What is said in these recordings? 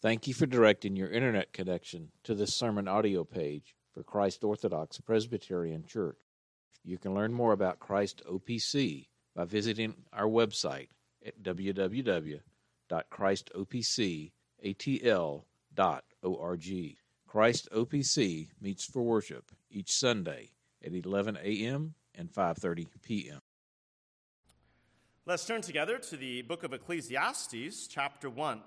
Thank you for directing your internet connection to this sermon audio page for Christ Orthodox Presbyterian Church. You can learn more about Christ OPC by visiting our website at www.christopcatl.org. Christ OPC meets for worship each Sunday at 11 a.m. and 5:30 p.m. Let's turn together to the book of Ecclesiastes, chapter 1.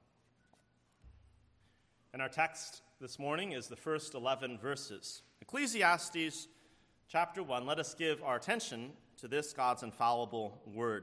And our text this morning is the first 11 verses. Ecclesiastes, chapter 1, let us give our attention to this God's infallible word.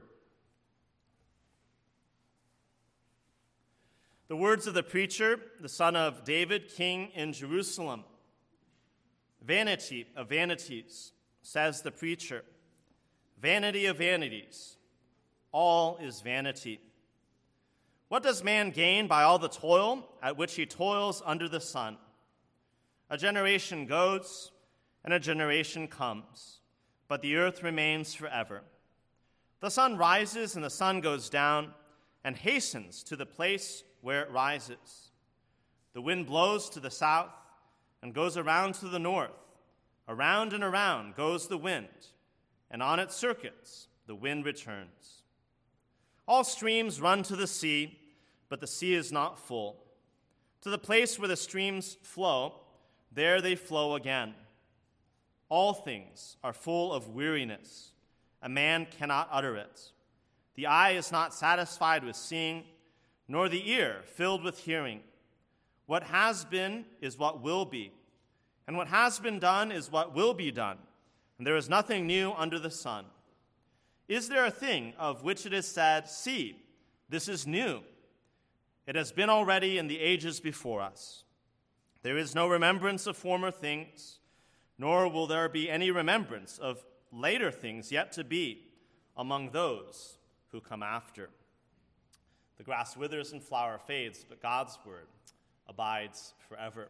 The words of the preacher, the son of David, king in Jerusalem. Vanity of vanities, says the preacher. Vanity of vanities, all is vanity. What does man gain by all the toil at which he toils under the sun? A generation goes, and a generation comes, but the earth remains forever. The sun rises and the sun goes down, and hastens to the place where it rises. The wind blows to the south and goes around to the north. Around and around goes the wind, and on its circuits the wind returns. All streams run to the sea, but the sea is not full. To the place where the streams flow, there they flow again. All things are full of weariness. A man cannot utter it. The eye is not satisfied with seeing, nor the ear filled with hearing. What has been is what will be, and what has been done is what will be done, and there is nothing new under the sun. Is there a thing of which it is said, "See, this is new"? It has been already in the ages before us. There is no remembrance of former things, nor will there be any remembrance of later things yet to be among those who come after. The grass withers and flower fades, but God's word abides forever.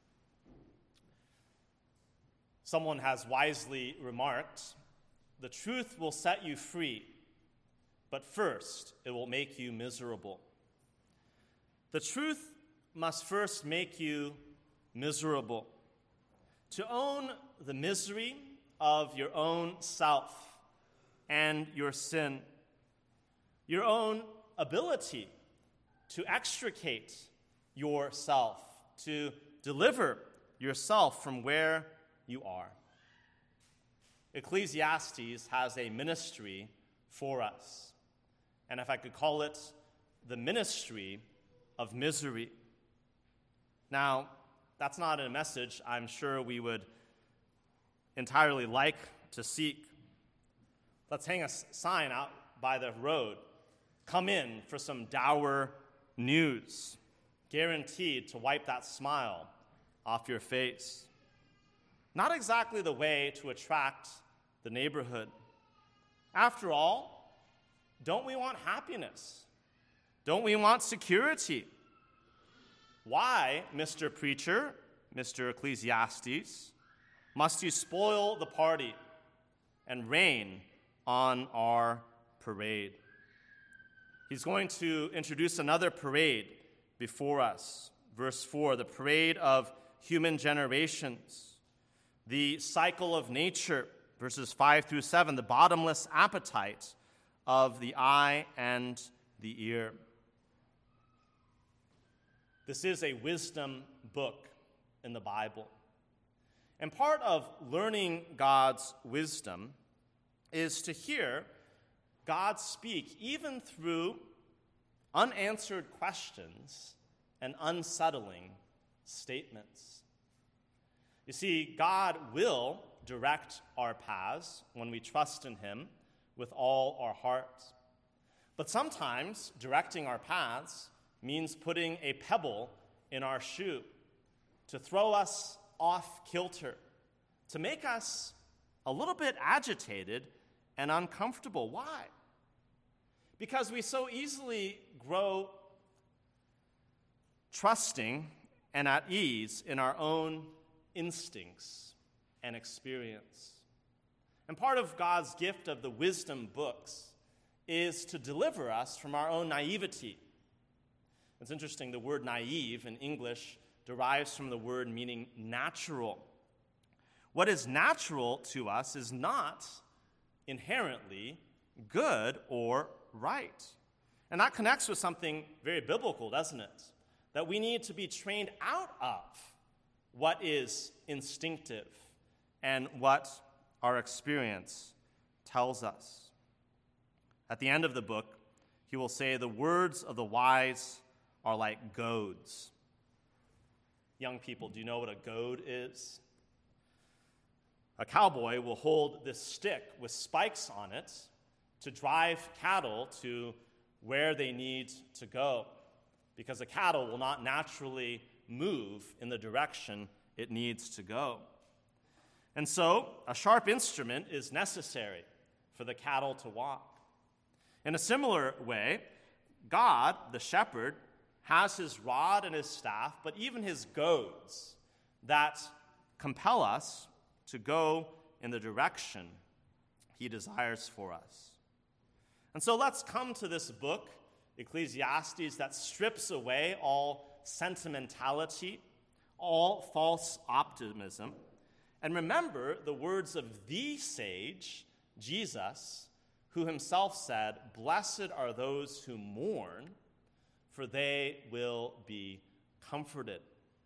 Someone has wisely remarked, the truth will set you free, but first it will make you miserable. The truth must first make you miserable. To own the misery of your own self and your sin, your own ability to extricate yourself, to deliver yourself from where you are. Ecclesiastes has a ministry for us, and if I could call it the ministry of misery. Now, that's not a message I'm sure we would entirely like to seek. Let's hang a sign out by the road. Come in for some dour news, guaranteed to wipe that smile off your face. Not exactly the way to attract the neighborhood. After all, don't we want happiness? Don't we want security? Why, Mr. Preacher, Mr. Ecclesiastes, must you spoil the party and rain on our parade? He's going to introduce another parade before us. Verse 4, the parade of human generations, the cycle of nature, verses 5 through 7, the bottomless appetite of the eye and the ear. This is a wisdom book in the Bible. And part of learning God's wisdom is to hear God speak even through unanswered questions and unsettling statements. You see, God will direct our paths when we trust in Him with all our heart. But sometimes directing our paths means putting a pebble in our shoe to throw us off kilter, to make us a little bit agitated and uncomfortable. Why? Because we so easily grow trusting and at ease in our own instincts and experience. And part of God's gift of the wisdom books is to deliver us from our own naivety, It's interesting, the word naive in English derives from the word meaning natural. What is natural to us is not inherently good or right. And that connects with something very biblical, doesn't it? That we need to be trained out of what is instinctive and what our experience tells us. At the end of the book, he will say, the words of the wise are like goads. Young people, do you know what a goad is? A cowboy will hold this stick with spikes on it to drive cattle to where they need to go, because a cattle will not naturally move in the direction it needs to go. And so, a sharp instrument is necessary for the cattle to walk. In a similar way, God, the shepherd, has his rod and his staff, but even his goads that compel us to go in the direction he desires for us. And so let's come to this book, Ecclesiastes, that strips away all sentimentality, all false optimism, and remember the words of the sage, Jesus, who himself said, "Blessed are those who mourn, for they will be comforted."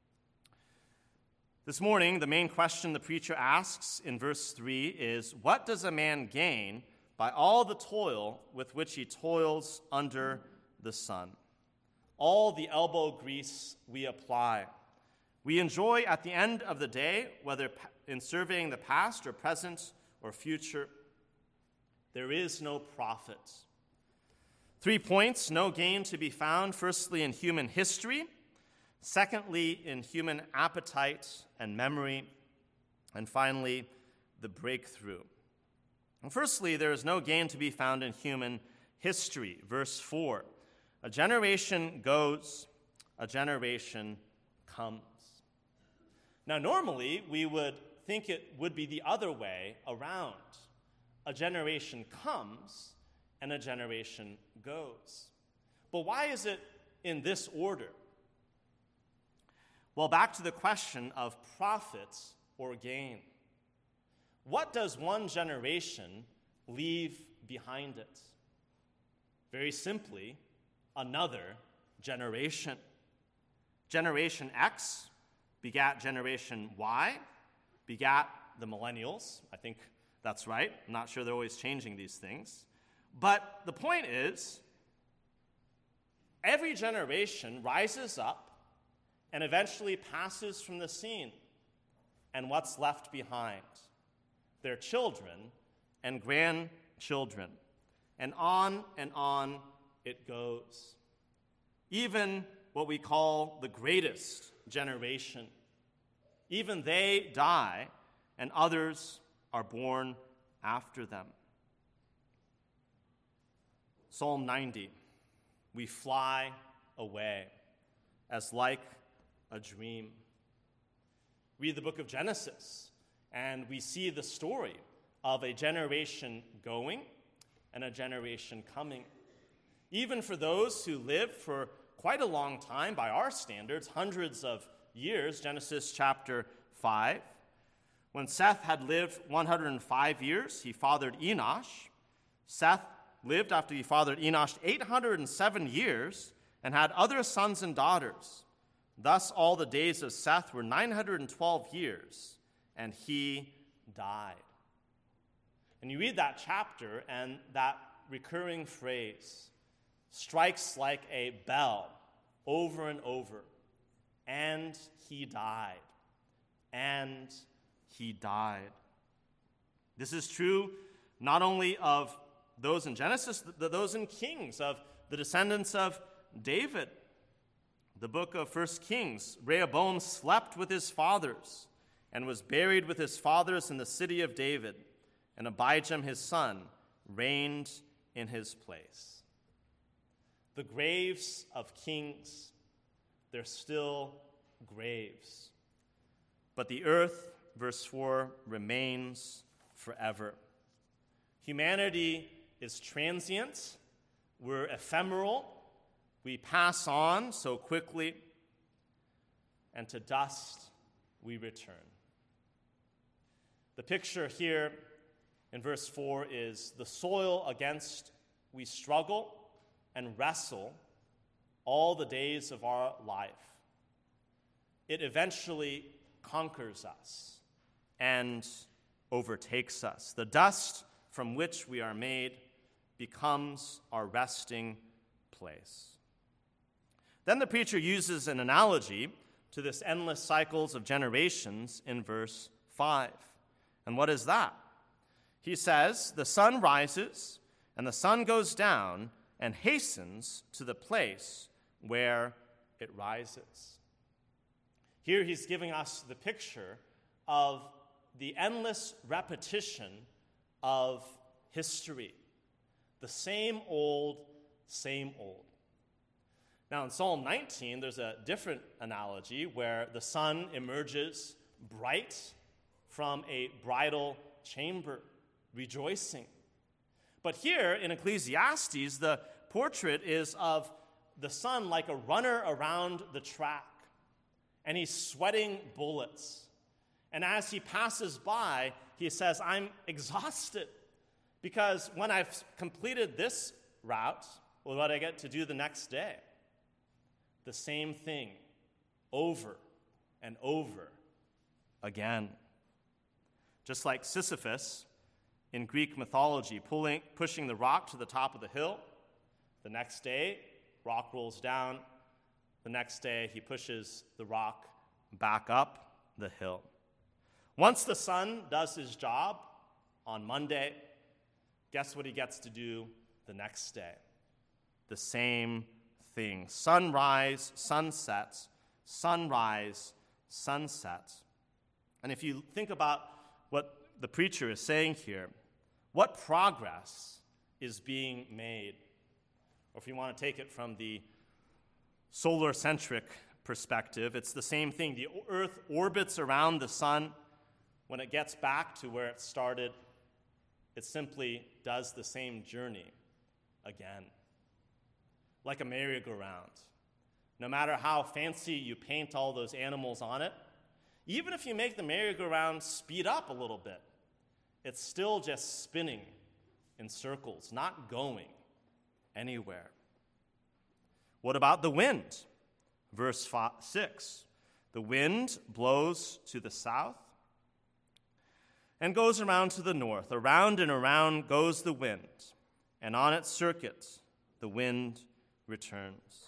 This morning, the main question the preacher asks in verse 3 is, what does a man gain by all the toil with which he toils under the sun? All the elbow grease we apply. We enjoy at the end of the day, whether in surveying the past or present or future, there is no profit. 3 points, no gain to be found, firstly in human history, secondly in human appetite and memory, and finally the breakthrough. And firstly, there is no gain to be found in human history. Verse 4, a generation goes, a generation comes. Now normally we would think it would be the other way around. A generation comes and a generation goes. But why is it in this order? Well, back to the question of profit or gain. What does one generation leave behind it? Very simply, another generation. Generation X begat Generation Y, begat the millennials. I think that's right. I'm not sure they're always changing these things. But the point is, every generation rises up and eventually passes from the scene. And what's left behind? Their children and grandchildren. And on it goes. Even what we call the greatest generation, even they die, and others are born after them. Psalm 90, we fly away as like a dream. Read the book of Genesis, and we see the story of a generation going and a generation coming. Even for those who lived for quite a long time, by our standards, hundreds of years, Genesis chapter 5, when Seth had lived 105 years, he fathered Enosh. Seth lived after he fathered Enosh 807 years and had other sons and daughters. Thus all the days of Seth were 912 years, and he died. And you read that chapter, and that recurring phrase strikes like a bell over and over. And he died. And he died. This is true not only of those in Genesis, but those in Kings, of the descendants of David. The book of 1 Kings, Rehoboam slept with his fathers and was buried with his fathers in the city of David, and Abijam his son reigned in his place. The graves of kings, they're still graves. But the earth, verse 4, remains forever. Humanity is transient. We're ephemeral. we pass on so quickly, and to dust we return. The picture here in verse 4 is the soil against we struggle and wrestle all the days of our life. It eventually conquers us and overtakes us. The dust from which we are made becomes our resting place. Then the preacher uses an analogy to this endless cycles of generations in verse 5. And what is that? He says, the sun rises and the sun goes down and hastens to the place where it rises. Here he's giving us the picture of the endless repetition of history. The same old, same old. Now in Psalm 19, there's a different analogy where the sun emerges bright from a bridal chamber, rejoicing. But here in Ecclesiastes, the portrait is of the sun like a runner around the track, and he's sweating bullets. And as he passes by, he says, I'm exhausted, because when I've completed this route, well, what I get to do the next day? The same thing over and over again. Just like Sisyphus in Greek mythology, pushing the rock to the top of the hill. The next day, rock rolls down. The next day, he pushes the rock back up the hill. Once the sun does his job on Monday, guess what he gets to do the next day? The same thing. Sunrise, sunset, sunrise, sunset. And if you think about what the preacher is saying here, what progress is being made? Or if you want to take it from the solar-centric perspective, it's the same thing. The earth orbits around the sun. When it gets back to where it started, it simply does the same journey again. Like a merry-go-round. No matter how fancy you paint all those animals on it, even if you make the merry-go-round speed up a little bit, it's still just spinning in circles, not going anywhere. What about the wind? Verse 6. The wind blows to the south and goes around to the north. Around and around goes the wind, and on its circuit the wind returns.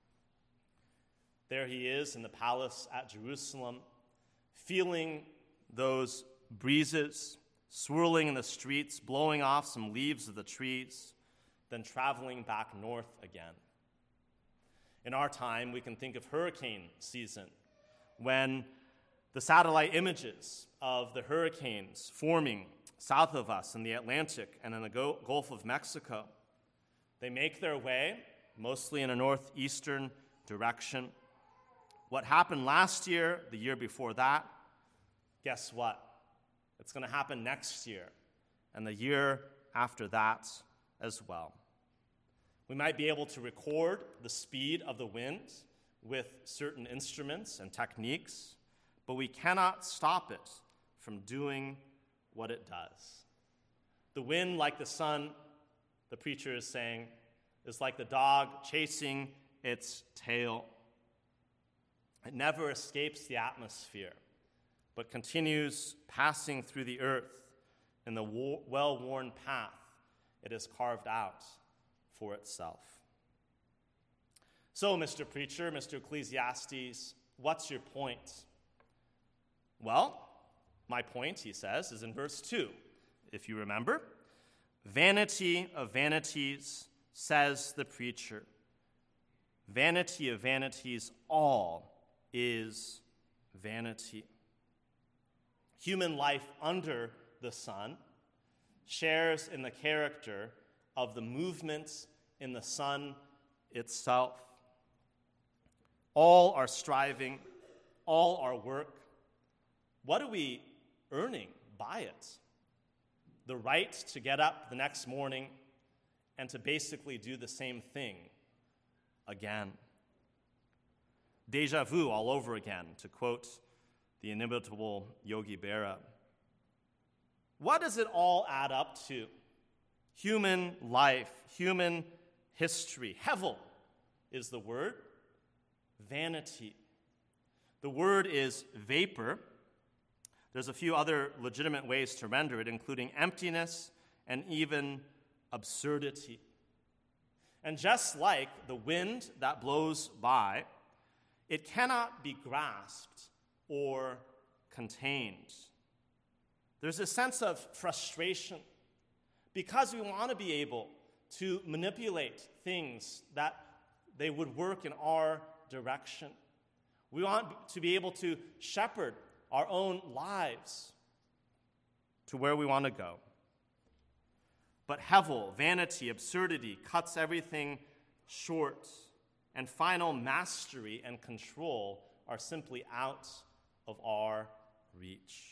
There he is in the palace at Jerusalem, feeling those breezes swirling in the streets, blowing off some leaves of the trees, then traveling back north again. In our time, we can think of hurricane season, when the satellite images of the hurricanes forming south of us in the Atlantic and in the Gulf of Mexico, they make their way mostly in a northeastern direction. What happened last year, the year before that, guess what? It's going to happen next year and the year after that as well. We might be able to record the speed of the wind with certain instruments and techniques, but we cannot stop it from doing what it does. The wind, like the sun, the preacher is saying, is like the dog chasing its tail. It never escapes the atmosphere, but continues passing through the earth in the well-worn path it has carved out for itself. So, Mr. Preacher, Mr. Ecclesiastes, what's your point? Well, my point, he says, is in verse 2. If you remember, vanity of vanities, says the preacher. Vanity of vanities, all is vanity. Human life under the sun shares in the character of the movements in the sun itself. All our striving, all our work, what are we earning by it? The right to get up the next morning and to basically do the same thing again. Deja vu all over again, to quote the inimitable Yogi Berra. What does it all add up to? Human life, human history. Hevel is the word. Vanity. The word is vapor. There's a few other legitimate ways to render it, including emptiness and even absurdity. And just like the wind that blows by, it cannot be grasped or contained. There's a sense of frustration because we want to be able to manipulate things that they would work in our direction. We want to be able to shepherd our own lives to where we want to go. But hevel, vanity, absurdity, cuts everything short, and final mastery and control are simply out of our reach.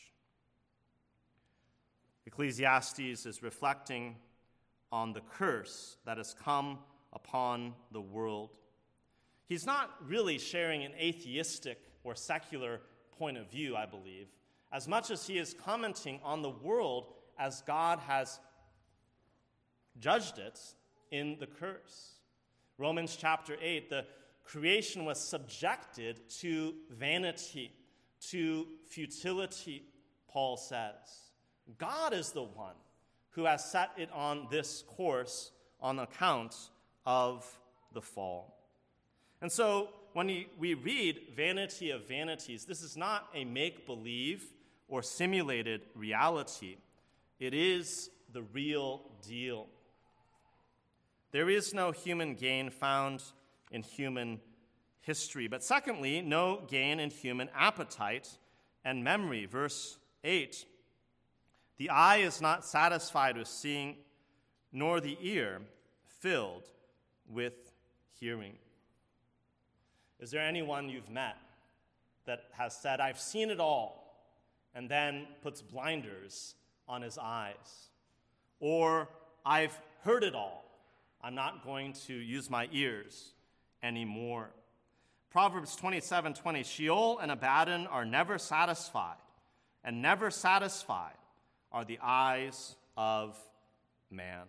Ecclesiastes is reflecting on the curse that has come upon the world. He's not really sharing an atheistic or secular point of view, I believe, as much as he is commenting on the world as God has judged it in the curse. Romans chapter 8, the creation was subjected to vanity, to futility, Paul says. God is the one who has set it on this course on account of the fall. And so when we read Vanity of Vanities, this is not a make-believe or simulated reality. It is the real deal. There is no human gain found in human history. But secondly, no gain in human appetite and memory. Verse 8, the eye is not satisfied with seeing, nor the ear filled with hearing. Is there anyone you've met that has said, I've seen it all, and then puts blinders on his eyes? Or, I've heard it all. I'm not going to use my ears anymore. Proverbs 27:20, Sheol and Abaddon are never satisfied, and never satisfied are the eyes of man.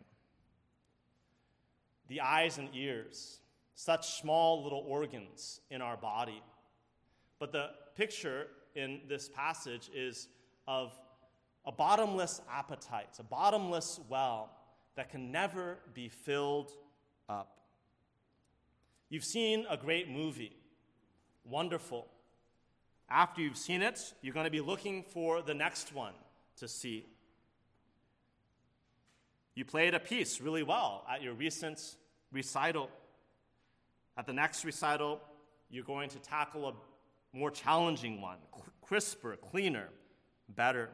The eyes and ears, such small little organs in our body. But the picture in this passage is of a bottomless appetite, a bottomless well that can never be filled up. You've seen a great movie, wonderful. After you've seen it, you're going to be looking for the next one to see. You played a piece really well at your recent recital. At the next recital, you're going to tackle a more challenging one, crisper, cleaner, better.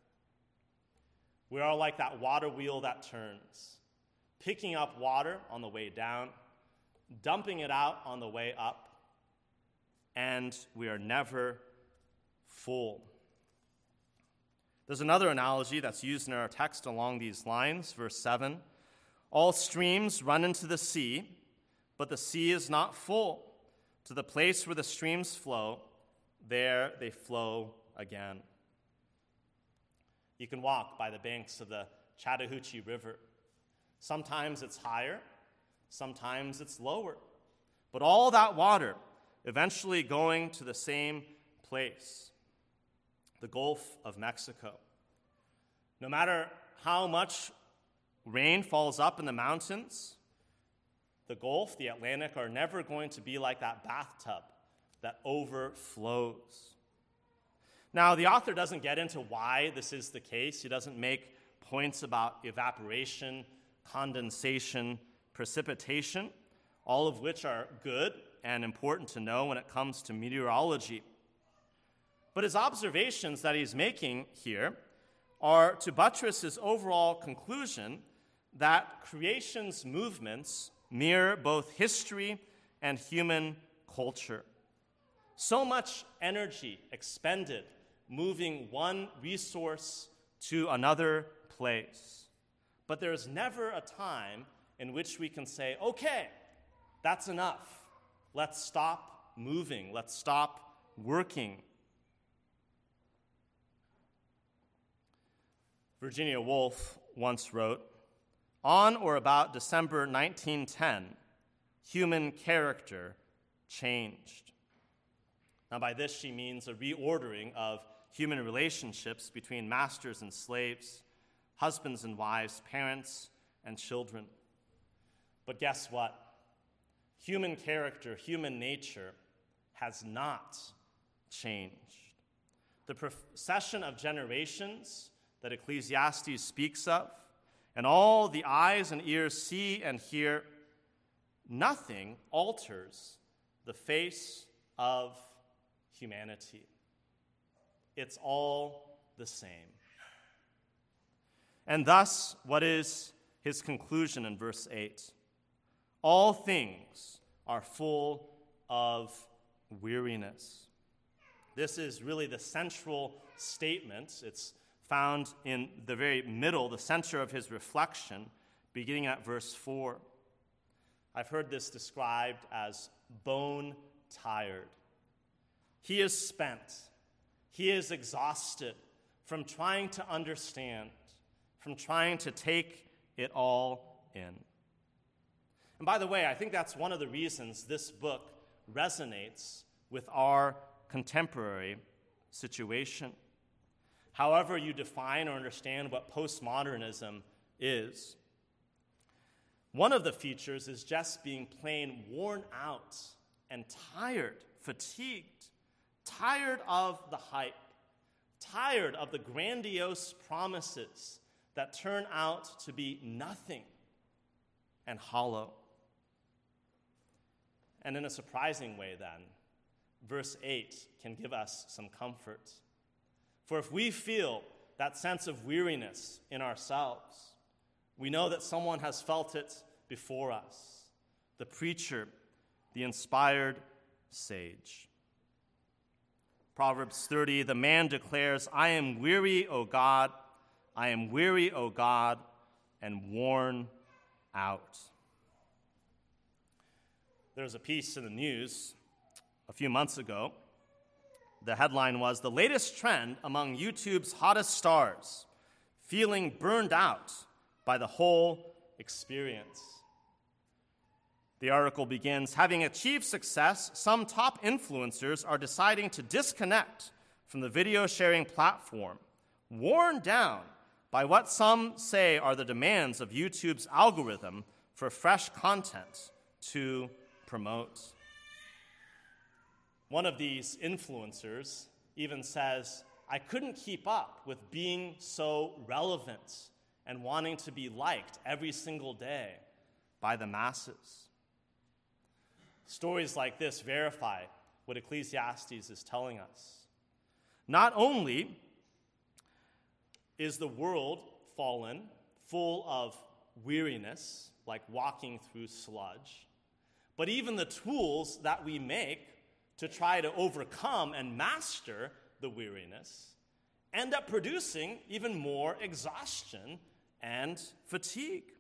We are like that water wheel that turns, picking up water on the way down, dumping it out on the way up, and we are never full. There's another analogy that's used in our text along these lines, verse 7. All streams run into the sea, but the sea is not full. To the place where the streams flow, there they flow again. You can walk by the banks of the Chattahoochee River. Sometimes it's higher, sometimes it's lower. But all that water eventually going to the same place, the Gulf of Mexico. No matter how much rain falls up in the mountains, the Gulf, the Atlantic, are never going to be like that bathtub that overflows. Now, the author doesn't get into why this is the case. He doesn't make points about evaporation, condensation, precipitation, all of which are good and important to know when it comes to meteorology. But his observations that he's making here are to buttress his overall conclusion that creation's movements mirror both history and human culture. So much energy expended moving one resource to another place. But there's never a time in which we can say, okay, that's enough. Let's stop moving. Let's stop working. Virginia Woolf once wrote, "On or about December 1910, human character changed." Now, by this she means a reordering of human relationships between masters and slaves, husbands and wives, parents and children. But guess what? Human character, human nature has not changed. The procession of generations that Ecclesiastes speaks of, and all the eyes and ears see and hear, nothing alters the face of humanity. It's all the same. And thus, what is his conclusion in verse 8? All things are full of weariness. This is really the central statement. It's found in the very middle, the center of his reflection, beginning at verse 4. I've heard this described as bone tired. He is spent. He is exhausted from trying to understand, from trying to take it all in. And by the way, I think that's one of the reasons this book resonates with our contemporary situation. However you define or understand what postmodernism is, one of the features is just being plain worn out and tired, fatigued, tired of the hype, tired of the grandiose promises that turn out to be nothing and hollow. And in a surprising way, then, verse 8 can give us some comfort. For if we feel that sense of weariness in ourselves, we know that someone has felt it before us, the preacher, the inspired sage. Proverbs 30, the man declares, "I am weary, O God, I am weary, O God, and worn out." There was a piece in the news a few months ago. The headline was, "The latest trend among YouTube's hottest stars, feeling burned out by the whole experience." The article begins, "Having achieved success, some top influencers are deciding to disconnect from the video sharing platform, worn down by what some say are the demands of YouTube's algorithm for fresh content to promote." One of these influencers even says, "I couldn't keep up with being so relevant and wanting to be liked every single day by the masses." Stories like this verify what Ecclesiastes is telling us. Not only is the world fallen, full of weariness, like walking through sludge, but even the tools that we make to try to overcome and master the weariness end up producing even more exhaustion and fatigue.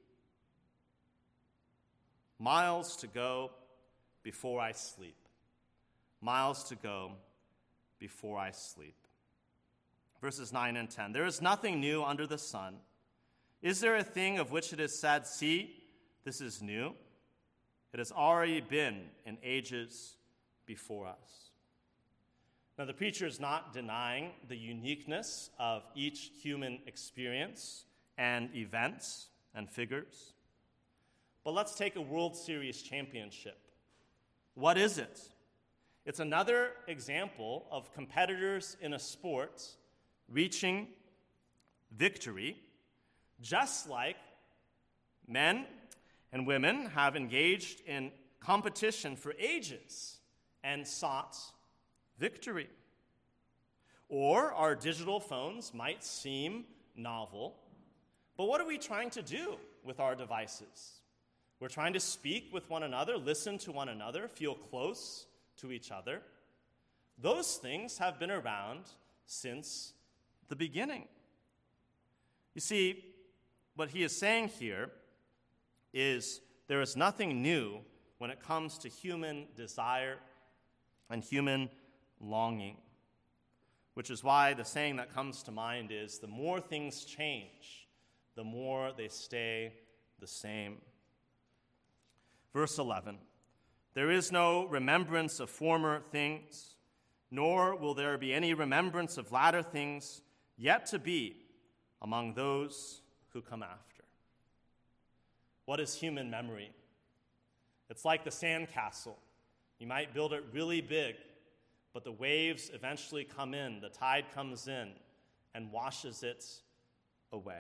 Miles to go before I sleep. Miles to go before I sleep. Verses 9 and 10. "There is nothing new under the sun. Is there a thing of which it is said, 'See, this is new'? It has already been in ages before us." Now, the preacher is not denying the uniqueness of each human experience and events and figures. But let's take a World Series championship. What is it? It's another example of competitors in a sport reaching victory, just like men and women have engaged in competition for ages and sought victory. Or our digital phones might seem novel, but what are we trying to do with our devices? We're trying to speak with one another, listen to one another, feel close to each other. Those things have been around since the beginning. You see, what he is saying here is there is nothing new when it comes to human desire and human longing. Which is why the saying that comes to mind is, the more things change, the more they stay the same. Verse 11, there is no remembrance of former things, nor will there be any remembrance of latter things yet to be among those who come after. What is human memory? It's like the sandcastle. You might build it really big, but the waves eventually come in, the tide comes in and washes it away.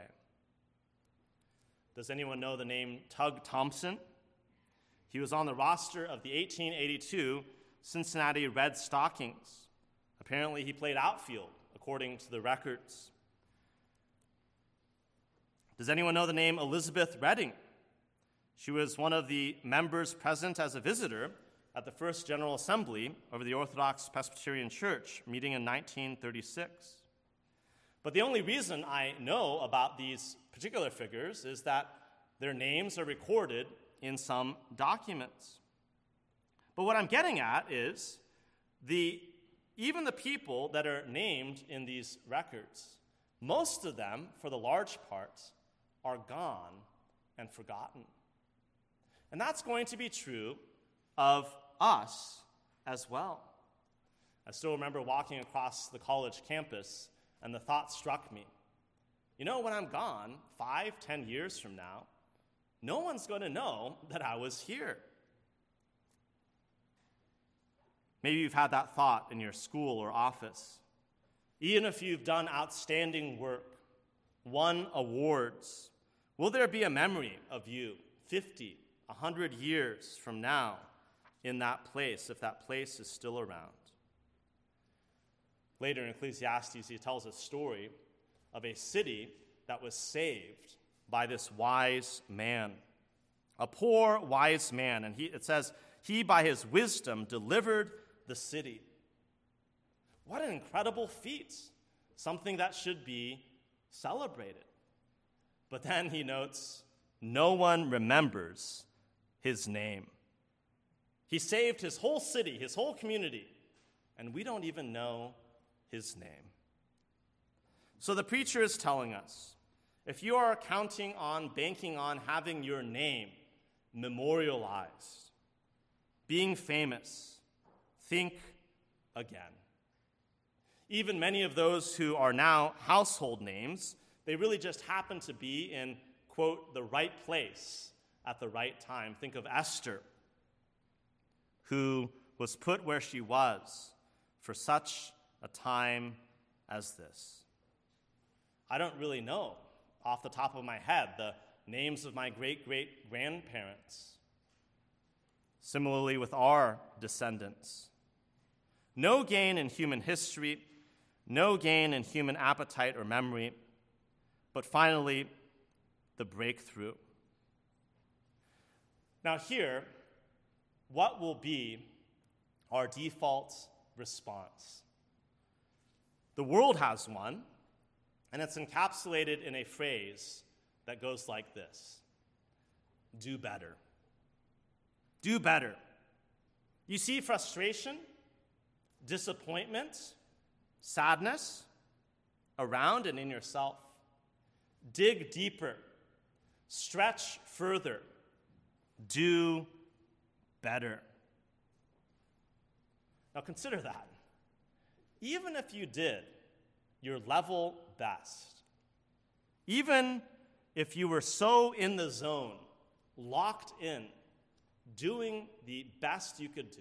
Does anyone know the name Tug Thompson? He was on the roster of the 1882 Cincinnati Red Stockings. Apparently he played outfield, according to the records. Does anyone know the name Elizabeth Redding? She was one of the members present as a visitor at the First General Assembly of the Orthodox Presbyterian Church, meeting in 1936. But the only reason I know about these particular figures is that their names are recorded in some documents. But what I'm getting at is even the people that are named in these records, most of them, for the large part, are gone and forgotten. And that's going to be true of us as well. I still remember walking across the college campus, and the thought struck me, when I'm gone 5-10 years from now, no one's going to know that I was here. Maybe you've had that thought in your school or office. Even if you've done outstanding work, won awards, will there be a memory of you 50, 100 years from now in that place, if that place is still around? Later in Ecclesiastes, he tells a story of a city that was saved by this wise man, a poor wise man. And it says, he by his wisdom delivered the city. What an incredible feat, something that should be celebrated. But then he notes, no one remembers his name. He saved his whole city, his whole community, and we don't even know his name. So the preacher is telling us, if you are banking on having your name memorialized, being famous, think again. Even many of those who are now household names, they really just happen to be in, quote, the right place at the right time. Think of Esther, who was put where she was for such a time as this. I don't really know, off the top of my head, the names of my great-great-grandparents. Similarly with our descendants. No gain in human history, no gain in human appetite or memory, but finally, the breakthrough. Now here, what will be our default response? The world has one, and it's encapsulated in a phrase that goes like this: do better. Do better. You see frustration, disappointment, sadness around and in yourself. Dig deeper. Stretch further. Do better. Now consider that. Even if you did your level best, even if you were so in the zone, locked in, doing the best you could do,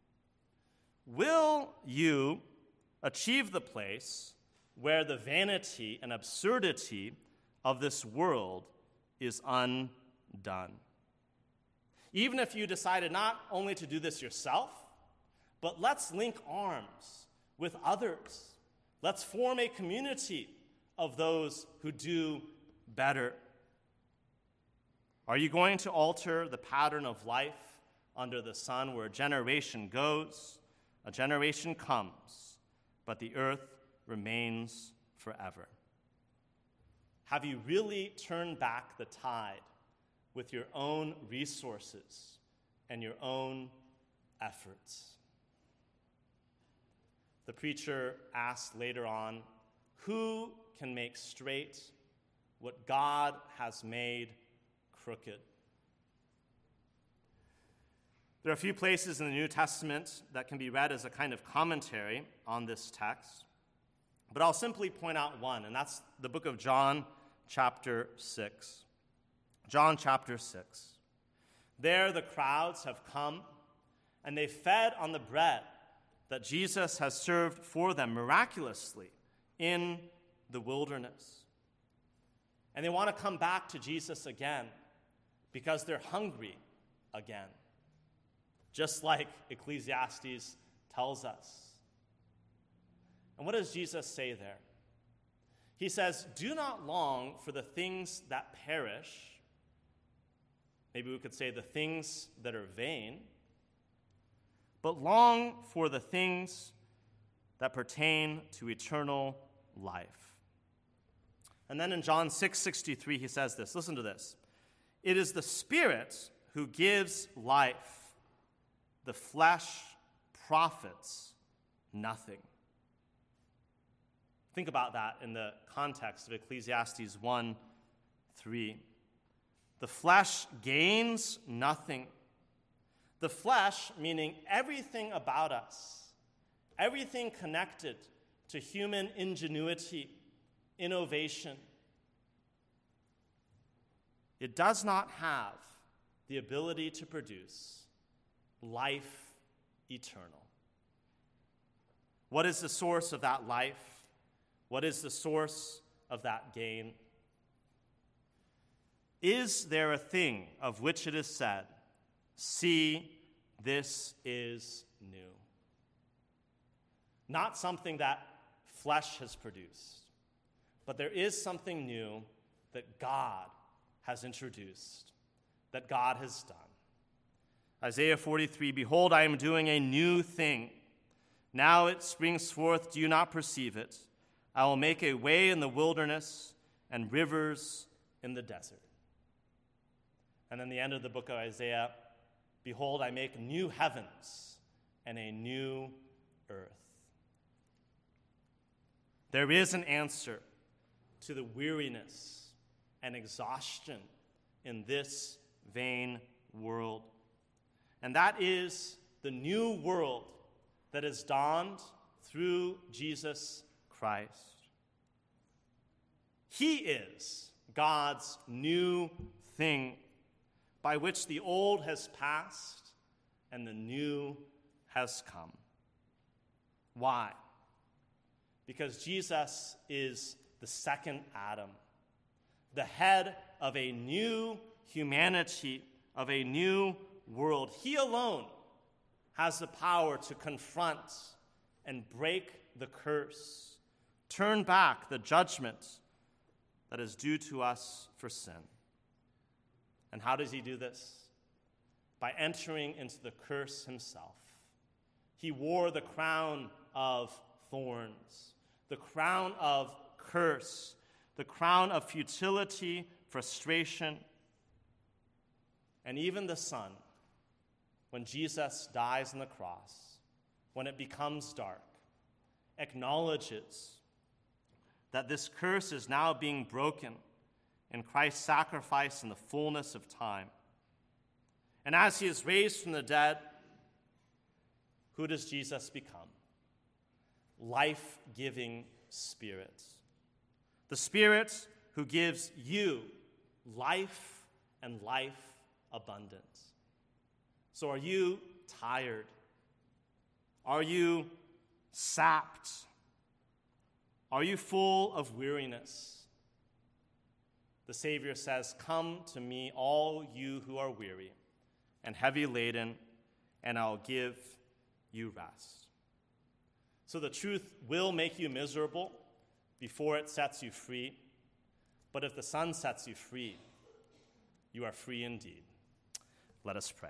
will you achieve the place where the vanity and absurdity of this world is undone? Even if you decided not only to do this yourself, but let's link arms with others. Let's form a community of those who do better. Are you going to alter the pattern of life under the sun, where a generation goes, a generation comes, but the earth remains forever? Have you really turned back the tide with your own resources, and your own efforts. The preacher asked later on, who can make straight what God has made crooked? There are a few places in the New Testament that can be read as a kind of commentary on this text, but I'll simply point out one, and that's the book of John, chapter 6. John chapter 6. There the crowds have come, and they fed on the bread that Jesus has served for them miraculously in the wilderness. And they want to come back to Jesus again because they're hungry again, just like Ecclesiastes tells us. And what does Jesus say there? He says, do not long for the things that perish. Maybe we could say the things that are vain, but long for the things that pertain to eternal life. And then in John 6:63, he says this. Listen to this. It is the Spirit who gives life. The flesh profits nothing. Think about that in the context of Ecclesiastes 1:3. The flesh gains nothing. The flesh, meaning everything about us, everything connected to human ingenuity, innovation. It does not have the ability to produce life eternal. What is the source of that life? What is the source of that gain? Is there a thing of which it is said, see, this is new? Not something that flesh has produced, but there is something new that God has introduced, that God has done. Isaiah 43, behold, I am doing a new thing. Now it springs forth, do you not perceive it? I will make a way in the wilderness and rivers in the desert. And then the end of the book of Isaiah, behold, I make new heavens and a new earth. There is an answer to the weariness and exhaustion in this vain world. And that is the new world that has dawned through Jesus Christ. He is God's new thing, by which the old has passed and the new has come. Why? Because Jesus is the second Adam, the head of a new humanity, of a new world. He alone has the power to confront and break the curse, turn back the judgment that is due to us for sin. And how does he do this? By entering into the curse himself. He wore the crown of thorns, the crown of curse, the crown of futility, frustration, and even the sun. When Jesus dies on the cross, when it becomes dark, acknowledges that this curse is now being broken in Christ's sacrifice in the fullness of time. And as he is raised from the dead, who does Jesus become? Life-giving Spirit. The Spirit who gives you life and life abundant. So are you tired? Are you sapped? Are you full of weariness? The Savior says, come to me, all you who are weary and heavy laden, and I'll give you rest. So the truth will make you miserable before it sets you free, but if the Son sets you free, you are free indeed. Let us pray.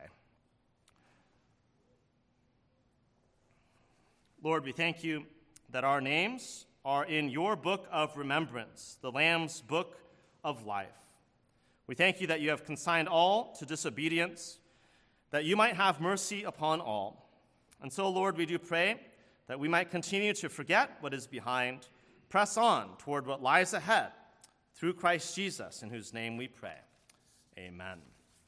Lord, we thank you that our names are in your book of remembrance, the Lamb's book of life. We thank you that you have consigned all to disobedience, that you might have mercy upon all. And so, Lord, we do pray that we might continue to forget what is behind, press on toward what lies ahead, through Christ Jesus, in whose name we pray. Amen.